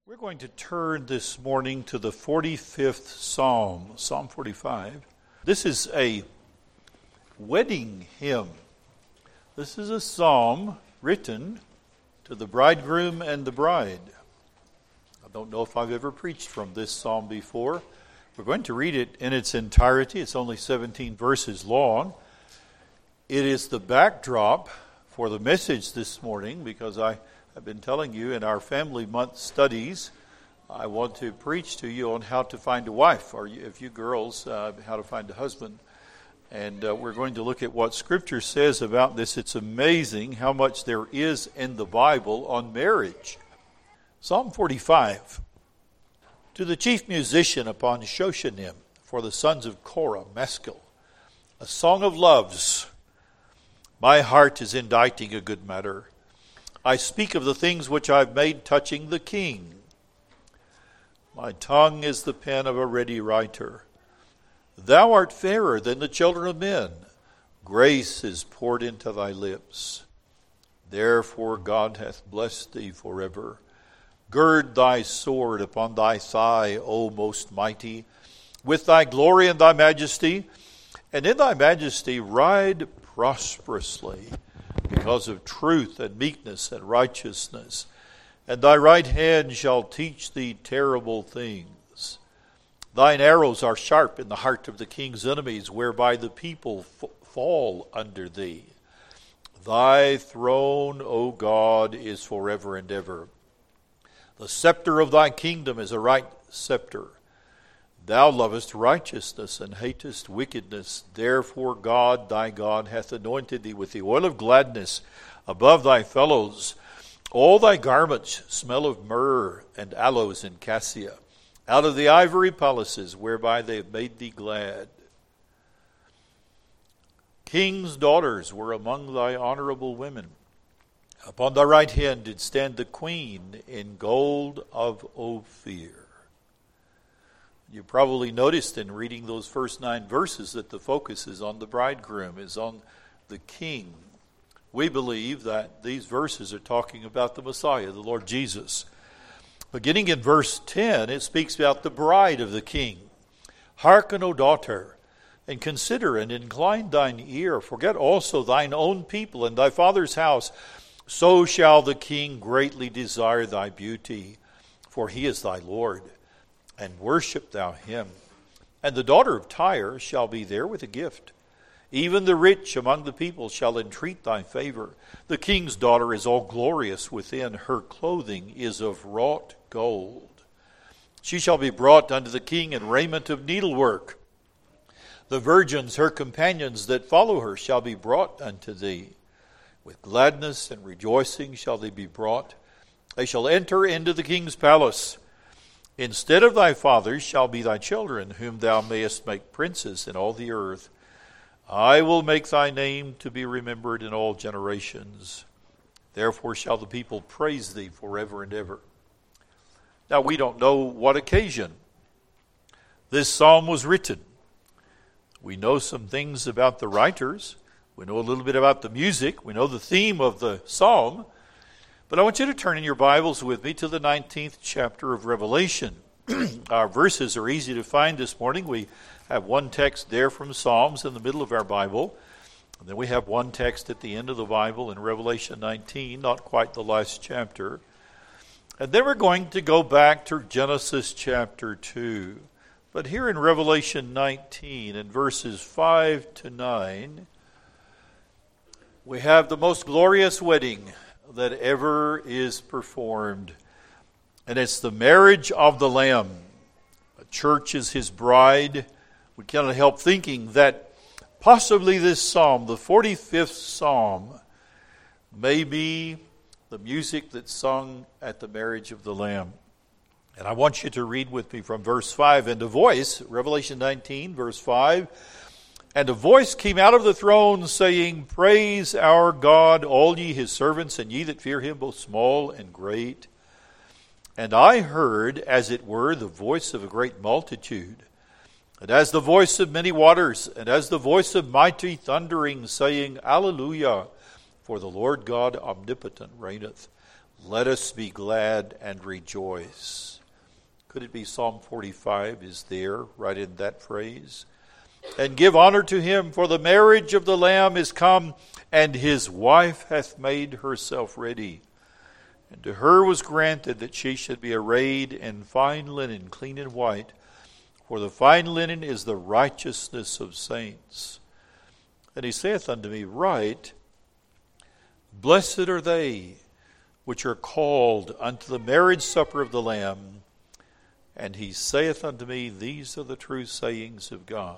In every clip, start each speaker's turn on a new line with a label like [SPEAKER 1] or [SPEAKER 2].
[SPEAKER 1] We're going to turn this morning to the 45th Psalm, Psalm 45. This is a wedding hymn. This is a psalm written to the bridegroom and the bride. I don't know if I've ever preached from this psalm before. We're going to read it in its entirety. It's only 17 verses long. It is the backdrop for the message this morning because I've been telling you in our family month studies, I want to preach to you on how to find a wife, or if you girls, how to find a husband. And we're going to look at what Scripture says about this. It's amazing how much there is in the Bible on marriage. Psalm 45. To the chief musician upon Shoshanim, for the sons of Korah, Maskil, a song of loves. My heart is inditing a good matter. I speak of the things which I've made touching the king. My tongue is the pen of a ready writer. Thou art fairer than the children of men. Grace is poured into thy lips. Therefore God hath blessed thee forever. Gird thy sword upon thy thigh, O most mighty, with thy glory and thy majesty, and in thy majesty ride prosperously, because of truth and meekness and righteousness. And thy right hand shall teach thee terrible things. Thine arrows are sharp in the heart of the king's enemies, whereby the people fall under thee. Thy throne, O God, is forever and ever. The scepter of thy kingdom is a right scepter. Thou lovest righteousness and hatest wickedness. Therefore God, thy God, hath anointed thee with the oil of gladness above thy fellows. All thy garments smell of myrrh and aloes and cassia, out of the ivory palaces whereby they have made thee glad. King's daughters were among thy honorable women. Upon thy right hand did stand the queen in gold of Ophir. You probably noticed in reading those first 9 verses that the focus is on the bridegroom, is on the king. We believe that these verses are talking about the Messiah, the Lord Jesus. Beginning in verse 10, it speaks about the bride of the king. Hearken, O daughter, and consider and incline thine ear. Forget also thine own people and thy father's house. So shall the king greatly desire thy beauty, for he is thy Lord. And worship thou him. And the daughter of Tyre shall be there with a gift. Even the rich among the people shall entreat thy favor. The king's daughter is all glorious within. Her clothing is of wrought gold. She shall be brought unto the king in raiment of needlework. The virgins, her companions that follow her, shall be brought unto thee. With gladness and rejoicing shall they be brought. They shall enter into the king's palace. Instead of thy fathers shall be thy children, whom thou mayest make princes in all the earth. I will make thy name to be remembered in all generations. Therefore shall the people praise thee forever and ever. Now we don't know what occasion this psalm was written. We know some things about the writers. We know a little bit about the music. We know the theme of the psalm. But I want you to turn in your Bibles with me to the 19th chapter of Revelation. Our verses are easy to find this morning. We have one text there from Psalms in the middle of our Bible. And then we have one text at the end of the Bible in Revelation 19, not quite the last chapter. And then we're going to go back to Genesis chapter 2. But here in Revelation 19, in verses 5 to 9, we have the most glorious wedding that ever is performed. And it's the marriage of the Lamb. The church is his bride. We cannot help thinking that possibly this psalm, the 45th psalm, may be the music that's sung at the marriage of the Lamb. And I want you to read with me from verse 5. And a voice, Revelation 19, verse 5, and a voice came out of the throne, saying, Praise our God, all ye his servants, and ye that fear him, both small and great. And I heard, as it were, the voice of a great multitude, and as the voice of many waters, and as the voice of mighty thundering, saying, Alleluia, for the Lord God omnipotent reigneth. Let us be glad and rejoice. Could it be Psalm 45 is there, right in that phrase? And give honor to him, for the marriage of the Lamb is come, and his wife hath made herself ready. And to her was granted that she should be arrayed in fine linen, clean and white, for the fine linen is the righteousness of saints. And he saith unto me, Write, Blessed are they which are called unto the marriage supper of the Lamb. And he saith unto me, These are the true sayings of God.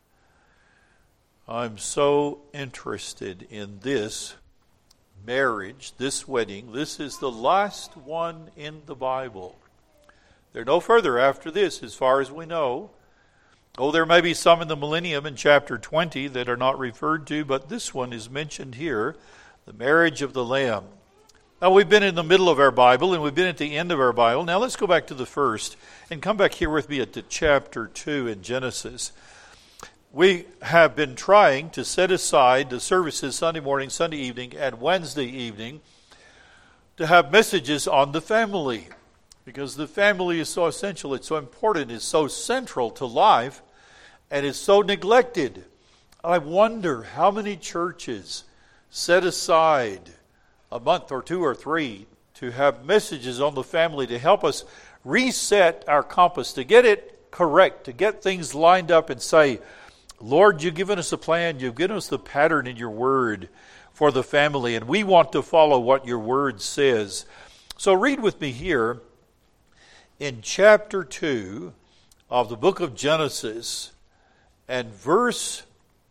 [SPEAKER 1] I'm so interested in this marriage, this wedding. This is the last one in the Bible. There are no further after this, as far as we know. Oh, there may be some in the millennium in chapter 20 that are not referred to, but this one is mentioned here, the marriage of the Lamb. Now, we've been in the middle of our Bible, and we've been at the end of our Bible. Now, let's go back to the first, and come back here with me at the chapter 2 in Genesis. We have been trying to set aside the services Sunday morning, Sunday evening, and Wednesday evening to have messages on the family, because the family is so essential, it's so important, it's so central to life, and it's so neglected. I wonder how many churches set aside a month or two or three to have messages on the family to help us reset our compass, to get it correct, to get things lined up and say, Lord, you've given us a plan, you've given us the pattern in your word for the family, and we want to follow what your word says. So read with me here in chapter 2 of the book of Genesis and verse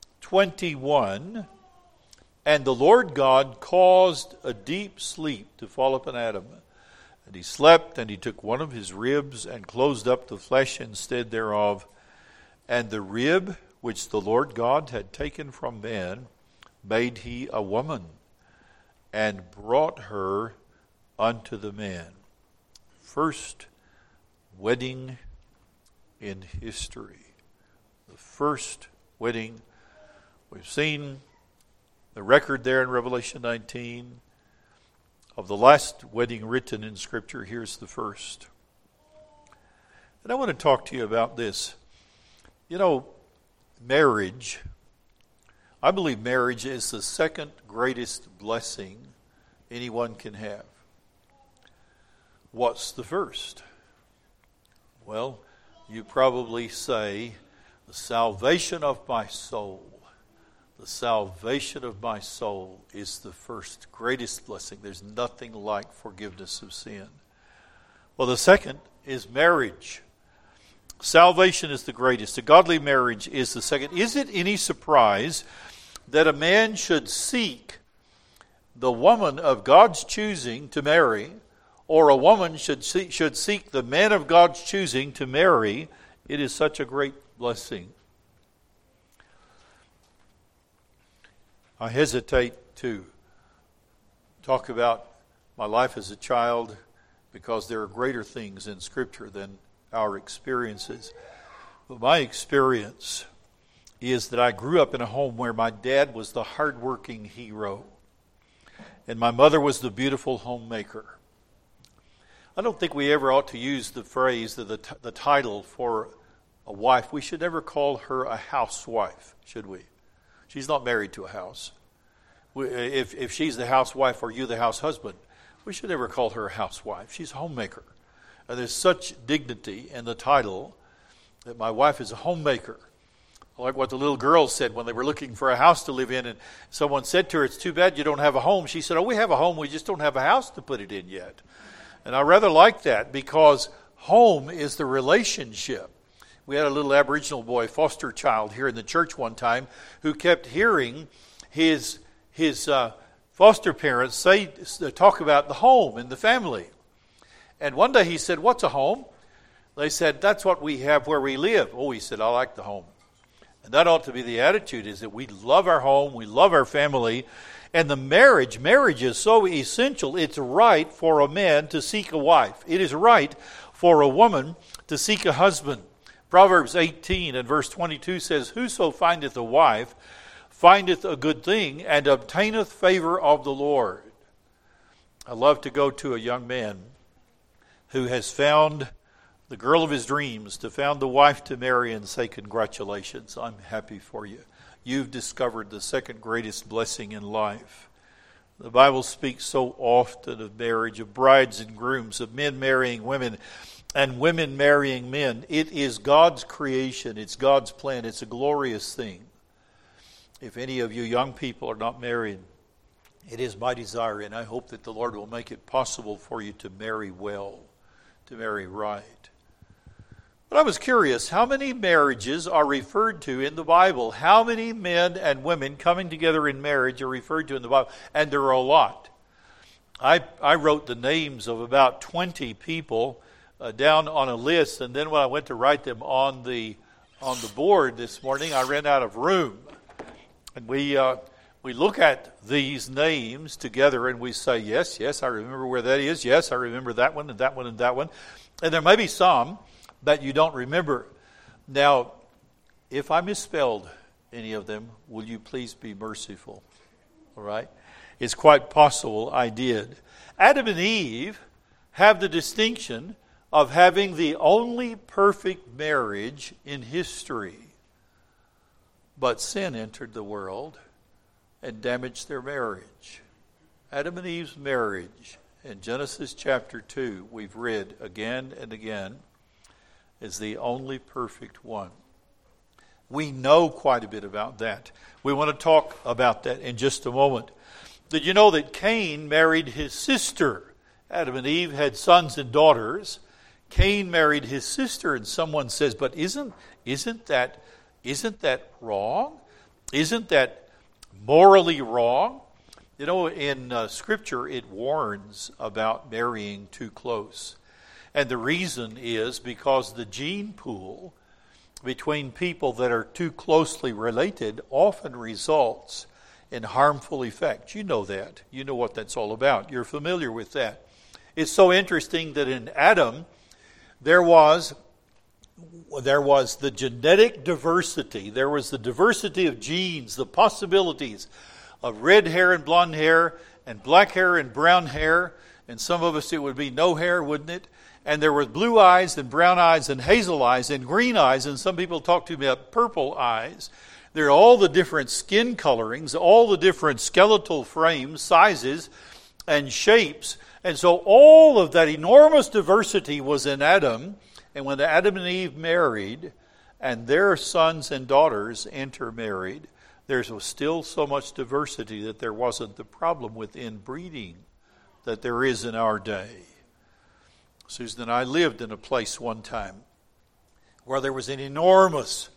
[SPEAKER 1] 21. And the Lord God caused a deep sleep to fall upon Adam. And he slept, and he took one of his ribs and closed up the flesh instead thereof. And the rib which the Lord God had taken from man made he a woman, and brought her unto the man. First wedding in history. The first wedding. We've seen the record there in Revelation 19 of the last wedding written in Scripture. Here's the first. And I want to talk to you about this. You know, marriage, I believe marriage is the second greatest blessing anyone can have. What's the first? Well, you probably say, the salvation of my soul. The salvation of my soul is the first greatest blessing. There's nothing like forgiveness of sin. Well, the second is marriage. Salvation is the greatest. A godly marriage is the second. Is it any surprise that a man should seek the woman of God's choosing to marry, or a woman should seek the man of God's choosing to marry? It is such a great blessing. I hesitate to talk about my life as a child because there are greater things in Scripture than our experiences. But my experience is that I grew up in a home where my dad was the hardworking hero and my mother was the beautiful homemaker. I don't think we ever ought to use the phrase, the title for a wife. We should never call her a housewife, should we? She's not married to a house. If she's the housewife or you the house husband, we should never call her a housewife. She's a homemaker. And there's such dignity in the title that my wife is a homemaker. Like what the little girls said when they were looking for a house to live in, and someone said to her, "It's too bad you don't have a home." She said, "Oh, we have a home, we just don't have a house to put it in yet." And I rather like that, because home is the relationship. We had a little Aboriginal boy, foster child, here in the church one time who kept hearing his foster parents talk about the home and the family. And one day he said, "What's a home?" They said, "That's what we have where we live." Oh, he said, "I like the home." And that ought to be the attitude, is that we love our home, we love our family. And the marriage is so essential. It's right for a man to seek a wife. It is right for a woman to seek a husband. Proverbs 18 and verse 22 says, "Whoso findeth a wife findeth a good thing, and obtaineth favor of the Lord." I love to go to a young man who has found the girl of his dreams, to found the wife to marry, and say, congratulations, I'm happy for you. You've discovered the second greatest blessing in life. The Bible speaks so often of marriage, of brides and grooms, of men marrying women, and women marrying men. It is God's creation. It's God's plan. It's a glorious thing. If any of you young people are not married, it is my desire, and I hope that the Lord will make it possible for you to marry well, to marry right. But I was curious, how many marriages are referred to in the Bible? How many men and women coming together in marriage are referred to in the Bible? And there are a lot. I wrote the names of about 20 people down on a list, and then when I went to write them on the board this morning, I ran out of room. And we look at these names together and we say, yes, I remember where that is. Yes, I remember that one and that one and that one. And there may be some that you don't remember. Now, if I misspelled any of them, will you please be merciful? All right? It's quite possible I did. Adam and Eve have the distinction of having the only perfect marriage in history. But sin entered the world and damaged their marriage. Adam and Eve's marriage in Genesis chapter 2, we've read again and again, is the only perfect one. We know quite a bit about that. We want to talk about that in just a moment. Did you know that Cain married his sister? Adam and Eve had sons and daughters. Cain married his sister, and someone says, but isn't that wrong? Isn't that morally wrong? You know, in Scripture, it warns about marrying too close. And the reason is because the gene pool between people that are too closely related often results in harmful effects. You know that. You know what that's all about. You're familiar with that. It's so interesting that in Adam, there was the genetic diversity. There was the diversity of genes, the possibilities of red hair and blonde hair and black hair and brown hair. And some of us, it would be no hair, wouldn't it? And there were blue eyes and brown eyes and hazel eyes and green eyes. And some people talk to me about purple eyes. There are all the different skin colorings, all the different skeletal frames, sizes, and shapes. And so all of that enormous diversity was in Adam. And when Adam and Eve married, and their sons and daughters intermarried, there was still so much diversity that there wasn't the problem with inbreeding that there is in our day. Susan and I lived in a place one time where there was an enormous,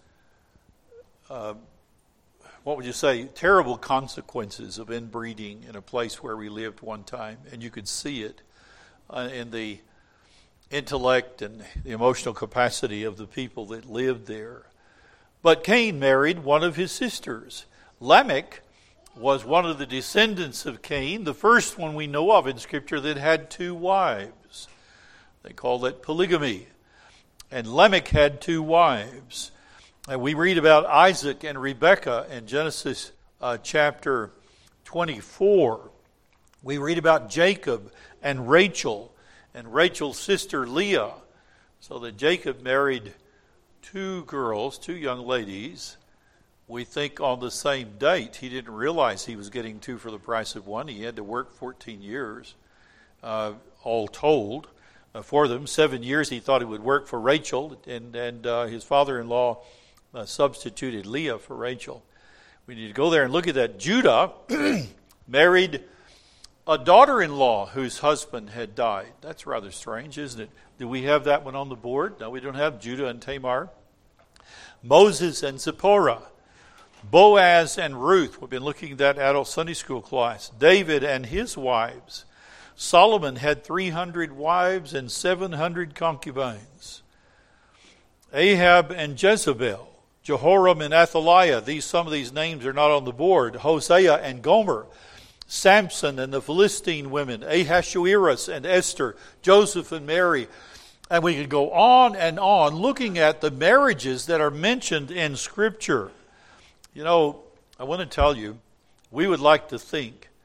[SPEAKER 1] terrible consequences of inbreeding in a place where we lived one time. And you could see it in the intellect and the emotional capacity of the people that lived there. But Cain married one of his sisters. Lamech was one of the descendants of Cain, the first one we know of in Scripture that had 2 wives. They call that polygamy. And Lamech had 2 wives. And we read about Isaac and Rebekah in Genesis chapter 24. We read about Jacob and Rachel's sister Leah. So that Jacob married 2 girls, 2 young ladies, we think on the same date. He didn't realize he was getting 2 for the price of 1. He had to work 14 years, all told, for them. 7 years he thought he would work for Rachel, and his father-in-law substituted Leah for Rachel. We need to go there and look at that. Judah married a daughter-in-law whose husband had died. That's rather strange, isn't it? Do we have that one on the board? No, we don't have Judah and Tamar. Moses and Zipporah. Boaz and Ruth. We've been looking at that adult Sunday school class. David and his wives. Solomon had 300 wives and 700 concubines. Ahab and Jezebel. Jehoram and Athaliah. Some of these names are not on the board. Hosea and Gomer. Samson and the Philistine women. Ahasuerus and Esther. Joseph and Mary. And we could go on and on looking at the marriages that are mentioned in Scripture. You know, I want to tell you, we would like to think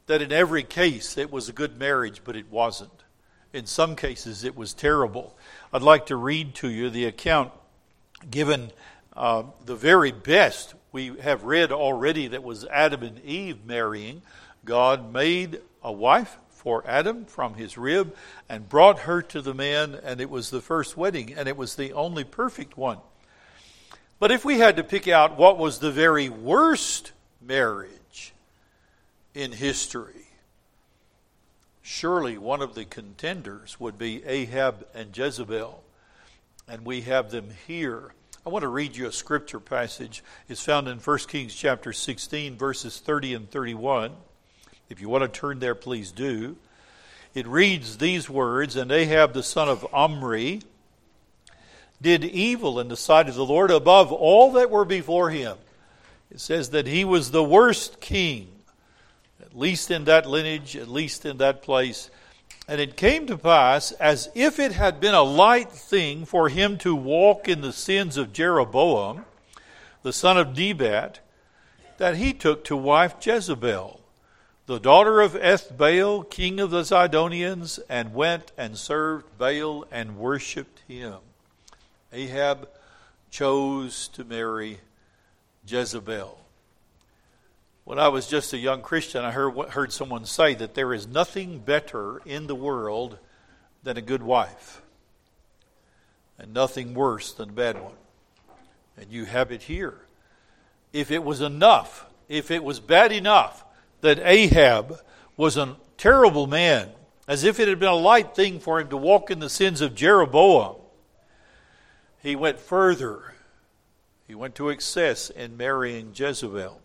[SPEAKER 1] that in every case it was a good marriage, but it wasn't. In some cases it was terrible. I'd like to read to you the account given the very best we have read already, that was Adam and Eve marrying. God made a wife for Adam from his rib and brought her to the man, and it was the first wedding, and it was the only perfect one. But if we had to pick out what was the very worst marriage in history, surely one of the contenders would be Ahab and Jezebel, and we have them here. I want to read you a scripture passage. It's found in 1 Kings chapter 16, verses 30 and 31. If you want to turn there, please do. It reads these words, "And Ahab the son of Omri did evil in the sight of the Lord above all that were before him." It says that he was the worst king, at least in that lineage, at least in that place. "And it came to pass, as if it had been a light thing for him to walk in the sins of Jeroboam, the son of Nebat, that he took to wife Jezebel, the daughter of Ethbaal, king of the Zidonians, and went and served Baal and worshipped him." Ahab chose to marry Jezebel. When I was just a young Christian, I heard someone say that there is nothing better in the world than a good wife, and nothing worse than a bad one. And you have it here. If it was enough, if it was bad enough that Ahab was a terrible man, as if it had been a light thing for him to walk in the sins of Jeroboam, he went further. He went to excess in marrying Jezebel.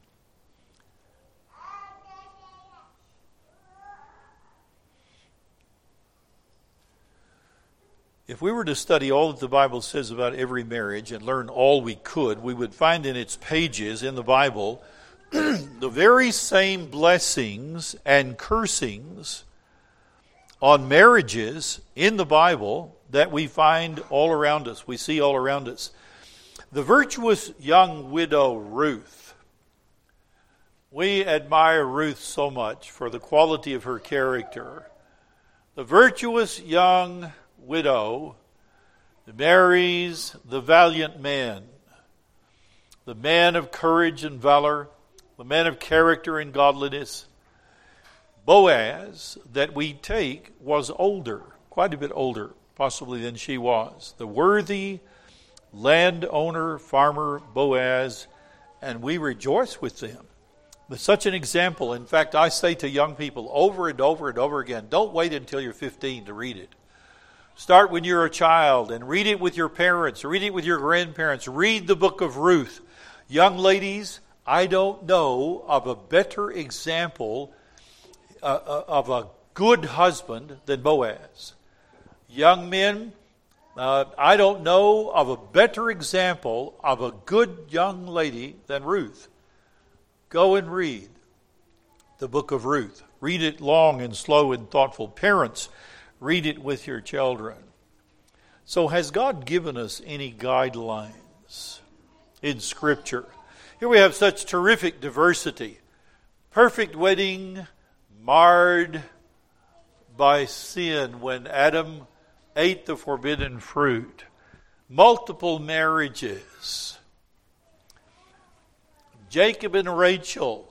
[SPEAKER 1] If we were to study all that the Bible says about every marriage and learn all we could, we would find in its pages in the Bible the very same blessings and cursings on marriages in the Bible that we find all around us. We see all around us. The virtuous young widow Ruth. We admire Ruth so much for the quality of her character. The virtuous young widow marries the valiant man, the man of courage and valor, the man of character and godliness. Boaz, that we take, was older, quite a bit older, possibly than she was. The worthy landowner, farmer Boaz, and we rejoice with them. But such an example. In fact, I say to young people over and over and over again, don't wait until you're 15 to read it. Start when you're a child and read it with your parents, read it with your grandparents. Read the book of Ruth. Young ladies, I don't know of a better example of a good husband than Boaz. Young men, I don't know of a better example of a good young lady than Ruth. Go and read the book of Ruth. Read it long and slow and thoughtful. Parents, read it with your children. So has God given us any guidelines in Scripture? Here we have such terrific diversity. Perfect wedding marred by sin when Adam ate the forbidden fruit. Multiple marriages. Jacob and Rachel.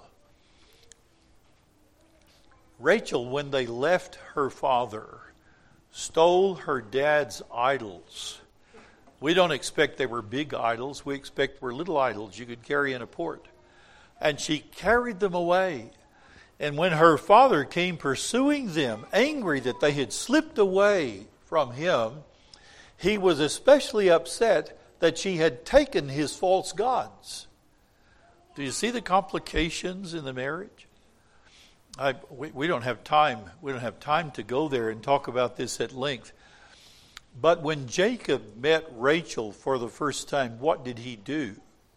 [SPEAKER 1] Rachel, when they left her father, stole her dad's idols. We don't expect they were big idols. We expect were little idols you could carry in a port. And she carried them away. And when her father came pursuing them, angry that they had slipped away from him, he was especially upset that she had taken his false gods. Do you see the complications in the marriage? We don't have time. We don't have time to go there and talk about this at length. But when Jacob met Rachel for the first time, what did he do?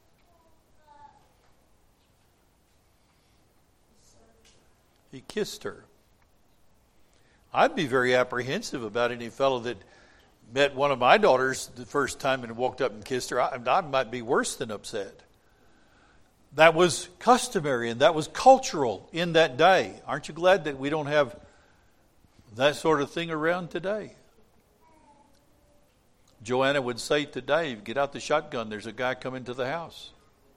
[SPEAKER 1] He kissed her. I'd be very apprehensive about any fellow that met one of my daughters the first time and walked up and kissed her. I might be worse than upset. That was customary and that was cultural in that day. Aren't you glad that we don't have that sort of thing around today? Joanna would say today, get out the shotgun, there's a guy coming to the house.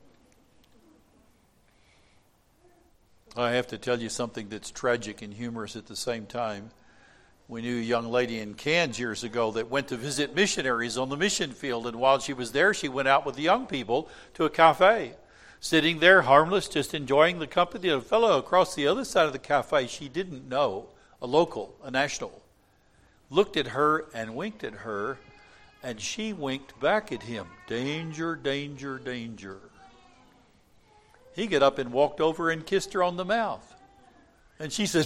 [SPEAKER 1] I have to tell you something that's tragic and humorous at the same time. We knew a young lady in Cairns years ago that went to visit missionaries on the mission field, and while she was there, she went out with the young people to a cafe. Sitting there, harmless, just enjoying the company of a fellow across the other side of the cafe she didn't know, a local, a national, looked at her and winked at her, and she winked back at him. Danger, danger, danger. He got up and walked over and kissed her on the mouth. And she said,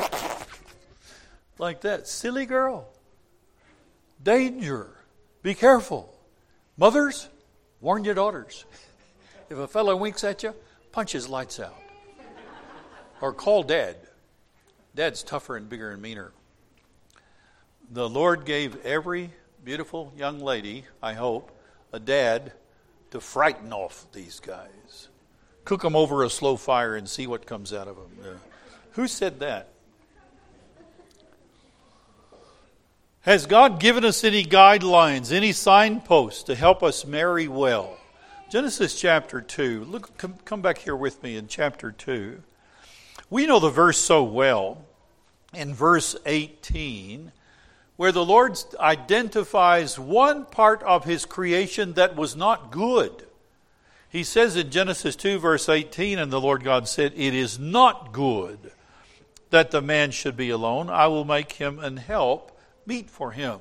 [SPEAKER 1] like that, silly girl. Danger. Be careful. Mothers, warn your daughters. If a fellow winks at you, punch his lights out. Or call Dad. Dad's tougher and bigger and meaner. The Lord gave every beautiful young lady, I hope, a dad to frighten off these guys. Cook them over a slow fire and see what comes out of them. Who said that? Has God given us any guidelines, any signposts to help us marry well? Genesis chapter 2. Look, come back here with me in chapter 2. We know the verse so well in verse 18, where the Lord identifies one part of His creation that was not good. He says in Genesis 2 verse 18, and the Lord God said, "It is not good that the man should be alone. I will make him an help meet for him."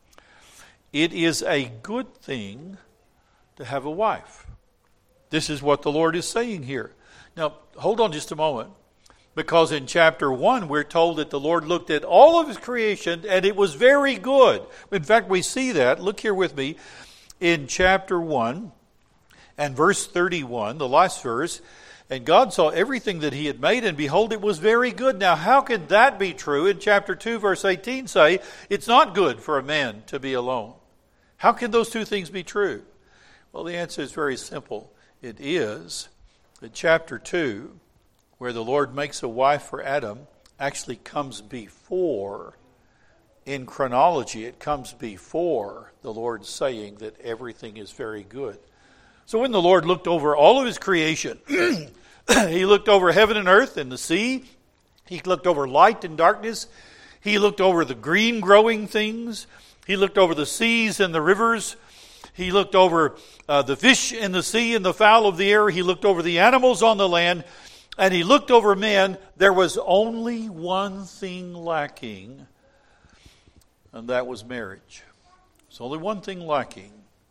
[SPEAKER 1] It is a good thing to have a wife. This is what the Lord is saying here. Now, hold on just a moment. Because in chapter 1, we're told that the Lord looked at all of His creation and it was very good. In fact, we see that. Look here with me in chapter 1 and verse 31, the last verse. And God saw everything that He had made, and behold, it was very good. Now, how can that be true? In chapter 2, verse 18 say, it's not good for a man to be alone. How can those two things be true? Well, the answer is very simple. It is that chapter 2, where the Lord makes a wife for Adam, actually comes before, in chronology, it comes before the Lord saying that everything is very good. So when the Lord looked over all of His creation, He looked over heaven and earth and the sea, He looked over light and darkness, He looked over the green growing things, He looked over the seas and the rivers, He looked over the fish in the sea and the fowl of the air, He looked over the animals on the land, and He looked over men. There was only one thing lacking, and that was marriage. There's only one thing lacking.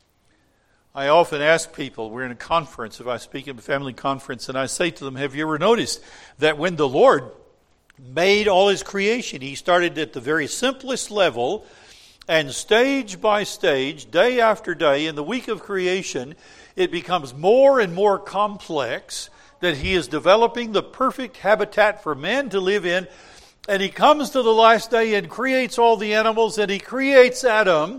[SPEAKER 1] I often ask people, we're in a conference, if I speak at a family conference, and I say to them, have you ever noticed that when the Lord made all His creation, He started at the very simplest level, and stage by stage, day after day, in the week of creation, it becomes more and more complex, that He is developing the perfect habitat for man to live in. And He comes to the last day and creates all the animals, and He creates Adam.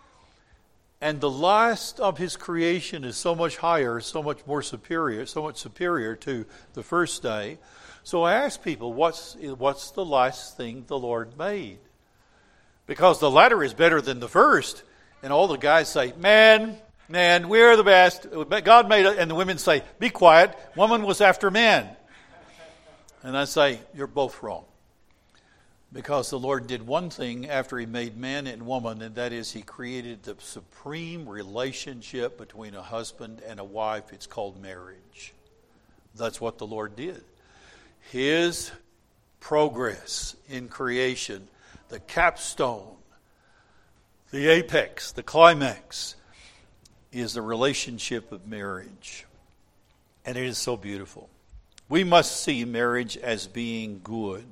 [SPEAKER 1] And the last of His creation is so much higher, so much more superior, so much superior to the first day. So I ask people, what's the last thing the Lord made? Because the latter is better than the first. And all the guys say, man, we're the best. God made it. And the women say, be quiet. Woman was after man. And I say, you're both wrong. Because the Lord did one thing after He made man and woman, and that is He created the supreme relationship between a husband and a wife. It's called marriage. That's what the Lord did. His progress in creation, the capstone, the apex, the climax, is the relationship of marriage. And it is so beautiful. We must see marriage as being good.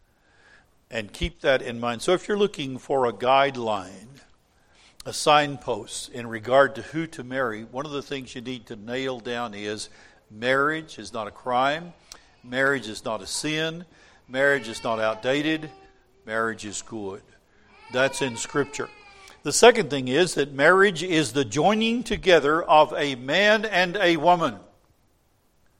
[SPEAKER 1] And keep that in mind. So if you're looking for a guideline, a signpost in regard to who to marry, one of the things you need to nail down is marriage is not a crime. Marriage is not a sin. Marriage is not outdated. Marriage is good. That's in Scripture. The second thing is that marriage is the joining together of a man and a woman.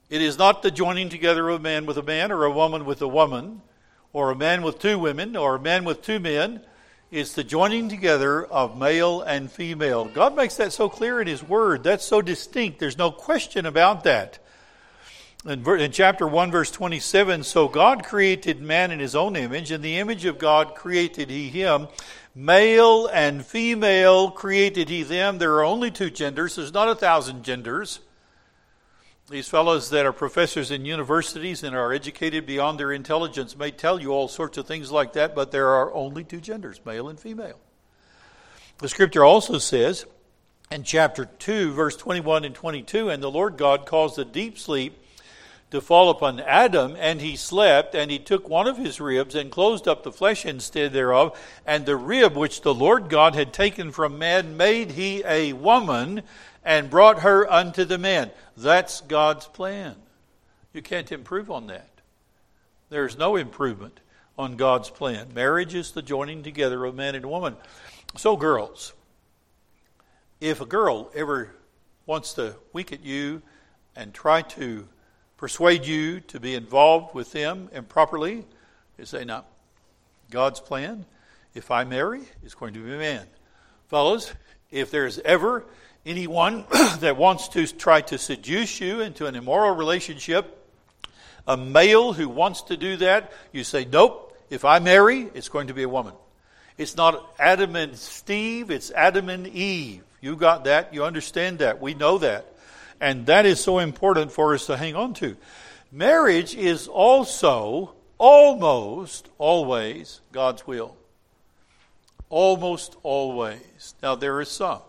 [SPEAKER 1] It is not the joining together of a man with a man or a woman with a woman or a man with two women or a man with two men. It's the joining together of male and female. God makes that so clear in His Word. That's so distinct. There's no question about that. In chapter 1, verse 27, so God created man in His own image. In the image of God created He him. Male and female created He them. There are only two genders. There's not 1,000 genders. These fellows that are professors in universities and are educated beyond their intelligence may tell you all sorts of things like that, but there are only two genders, male and female. The Scripture also says in chapter 2, verse 21 and 22, and the Lord God caused a deep sleep to fall upon Adam, and he slept, and he took one of his ribs and closed up the flesh instead thereof, and the rib which the Lord God had taken from man made He a woman, and brought her unto the man. That's God's plan. You can't improve on that. There's no improvement on God's plan. Marriage is the joining together of man and woman. So girls, if a girl ever wants to wink at you and try to persuade you to be involved with them improperly, you say, no, God's plan, if I marry, it's going to be a man. Fellas, if there's ever anyone that wants to try to seduce you into an immoral relationship, a male who wants to do that, you say, nope, if I marry, it's going to be a woman. It's not Adam and Steve, it's Adam and Eve. You got that, you understand that, we know that. And that is so important for us to hang on to. Marriage is also almost always God's will. Almost always. Now there are some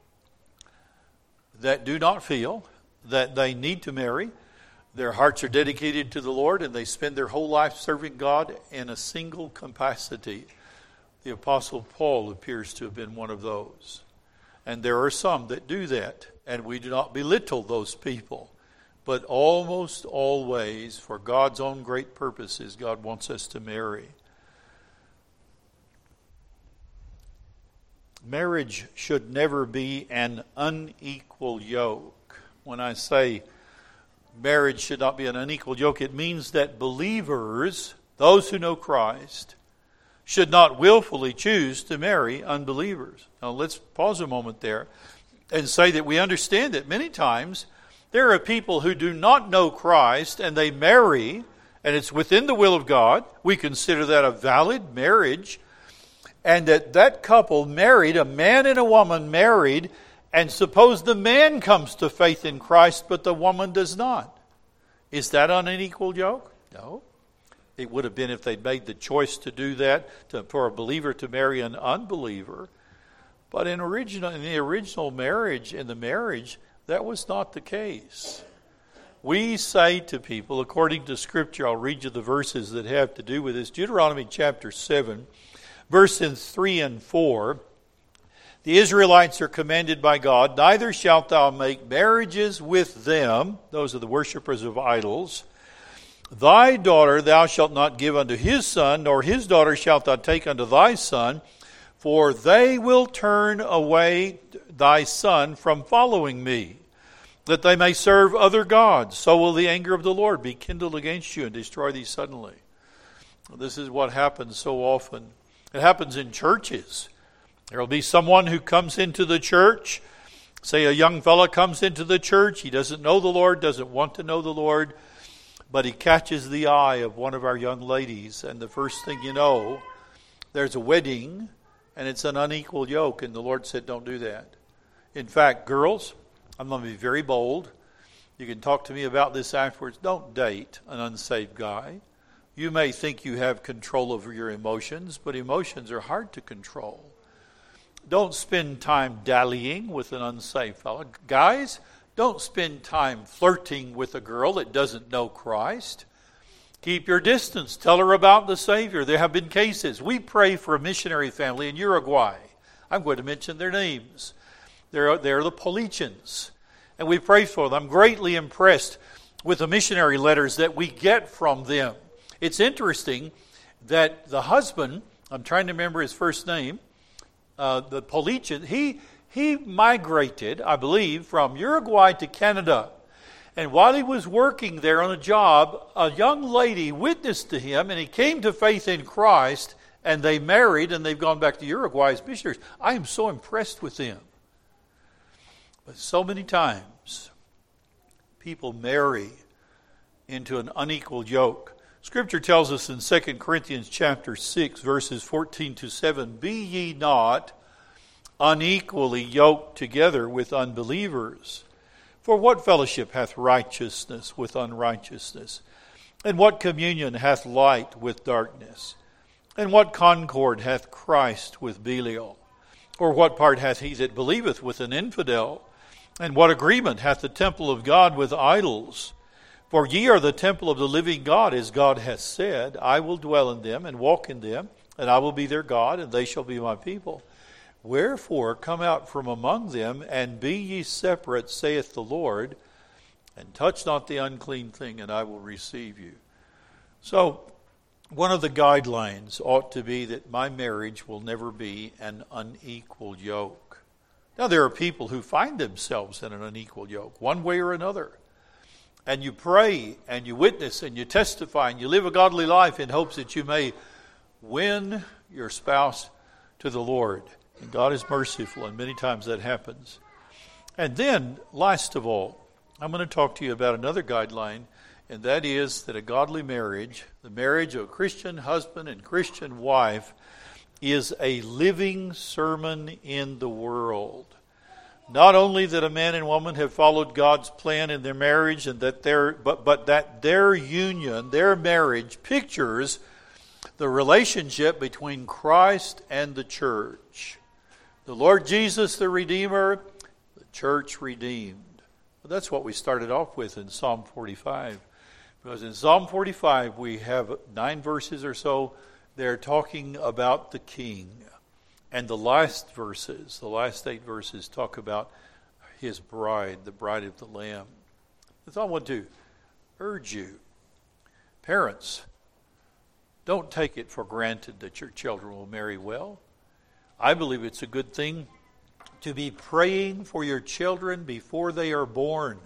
[SPEAKER 1] that do not feel that they need to marry. Their hearts are dedicated to the Lord and they spend their whole life serving God in a single capacity. The Apostle Paul appears to have been one of those. And there are some that do that, and we do not belittle those people. But almost always, for God's own great purposes, God wants us to marry. Marriage should never be an unequal yoke. When I say marriage should not be an unequal yoke, it means that believers, those who know Christ, should not willfully choose to marry unbelievers. Now let's pause a moment there and say that we understand that many times there are people who do not know Christ and they marry, and it's within the will of God. We consider that a valid marriage. And that couple married, a man and a woman married, and suppose the man comes to faith in Christ, but the woman does not. Is that an unequal yoke? No. It would have been if they'd made the choice to do that, for a believer to marry an unbeliever. But in the original marriage, that was not the case. We say to people, according to Scripture, I'll read you the verses that have to do with this. Deuteronomy chapter 7, verses 3 and 4. The Israelites are commanded by God, neither shalt thou make marriages with them, those are the worshipers of idols. Thy daughter thou shalt not give unto his son, nor his daughter shalt thou take unto thy son, for they will turn away thy son from following me, that they may serve other gods. So will the anger of the Lord be kindled against you and destroy thee suddenly. This is what happens so often. It happens in churches. There will be someone who comes into the church. Say a young fella comes into the church. He doesn't know the Lord, doesn't want to know the Lord, but he catches the eye of one of our young ladies, and the first thing you know, there's a wedding, and it's an unequal yoke, and the Lord said, don't do that. In fact, girls, I'm going to be very bold. You can talk to me about this afterwards. Don't date an unsaved guy. You may think you have control over your emotions, but emotions are hard to control. Don't spend time dallying with an unsaved fellow. Guys, don't spend time flirting with a girl that doesn't know Christ. Keep your distance. Tell her about the Savior. There have been cases. We pray for a missionary family in Uruguay. I'm going to mention their names. They're the Policians. And we pray for them. I'm greatly impressed with the missionary letters that we get from them. It's interesting that the husband, I'm trying to remember his first name, the Polician, he migrated, I believe, from Uruguay to Canada. And while he was working there on a job, a young lady witnessed to him, and he came to faith in Christ, and they married, and they've gone back to Uruguay as missionaries. I am so impressed with them. But so many times, people marry into an unequal yoke. Scripture tells us in 2 Corinthians chapter 6, verses 14 to 7, "Be ye not unequally yoked together with unbelievers. For what fellowship hath righteousness with unrighteousness? And what communion hath light with darkness? And what concord hath Christ with Belial? Or what part hath he that believeth with an infidel? And what agreement hath the temple of God with idols? For ye are the temple of the living God, as God hath said, I will dwell in them and walk in them, and I will be their God, and they shall be my people. Wherefore come out from among them, and be ye separate, saith the Lord, and touch not the unclean thing, and I will receive you." So, one of the guidelines ought to be that my marriage will never be an unequal yoke. Now, there are people who find themselves in an unequal yoke, one way or another. And you pray, and you witness, and you testify, and you live a godly life in hopes that you may win your spouse to the Lord. And God is merciful, and many times that happens. And then, last of all, I'm going to talk to you about another guideline, and that is that a godly marriage, the marriage of a Christian husband and Christian wife, is a living sermon in the world. Not only that a man and woman have followed God's plan in their marriage, and that but that their union, their marriage, pictures the relationship between Christ and the church. The Lord Jesus, the Redeemer, the church redeemed. Well, that's what we started off with in Psalm 45. Because in Psalm 45 we have 9 verses or so. They're talking about the King. And the last verses, the last 8 verses, talk about his bride, the bride of the Lamb. So I want to urge you, parents, don't take it for granted that your children will marry well. I believe it's a good thing to be praying for your children before they are born.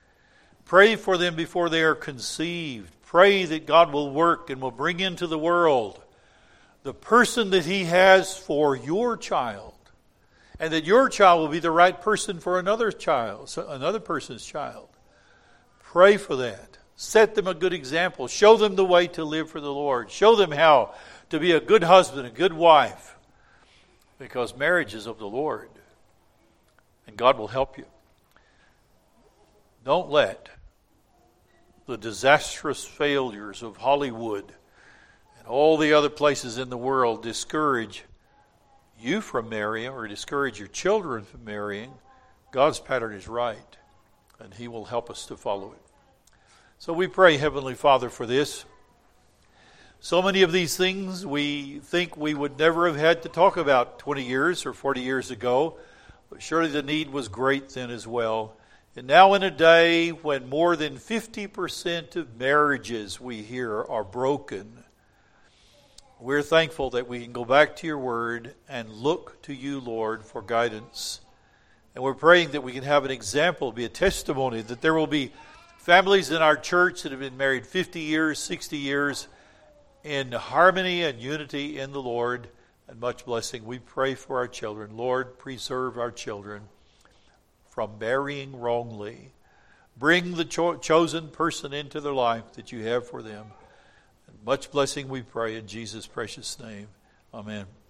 [SPEAKER 1] Pray for them before they are conceived. Pray that God will work and will bring into the world the person that he has for your child, and that your child will be the right person for another person's child. Pray for that. Set them a good example. Show them the way to live for the Lord. Show them how to be a good husband, a good wife, because marriage is of the Lord, and God will help you. Don't let the disastrous failures of Hollywood all the other places in the world discourage you from marrying or discourage your children from marrying. God's pattern is right, and he will help us to follow it. So we pray, Heavenly Father, for this. So many of these things we think we would never have had to talk about 20 years or 40 years ago, but surely the need was great then as well. And now in a day when more than 50% of marriages we hear are broken, we're thankful that we can go back to your word and look to you, Lord, for guidance. And we're praying that we can have an example, be a testimony, that there will be families in our church that have been married 50 years, 60 years, in harmony and unity in the Lord, and much blessing. We pray for our children. Lord, preserve our children from marrying wrongly. Bring the chosen person into their life that you have for them. Much blessing we pray in Jesus' precious name. Amen.